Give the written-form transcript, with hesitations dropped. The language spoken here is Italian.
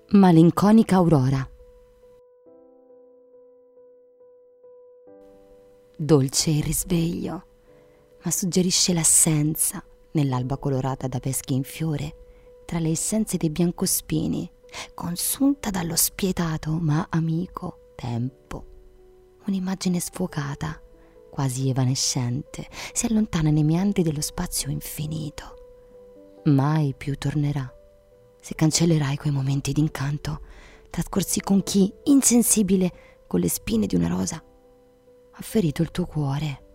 Malinconica aurora. Dolce il risveglio, ma suggerisce l'assenza nell'alba colorata da peschi in fiore, tra le essenze dei biancospini, consunta dallo spietato ma amico tempo. Un'immagine sfocata, quasi evanescente, si allontana nei meandri dello spazio infinito. Mai più tornerà, se cancellerai quei momenti d'incanto trascorsi con chi, insensibile, con le spine di una rosa, ha ferito il tuo cuore.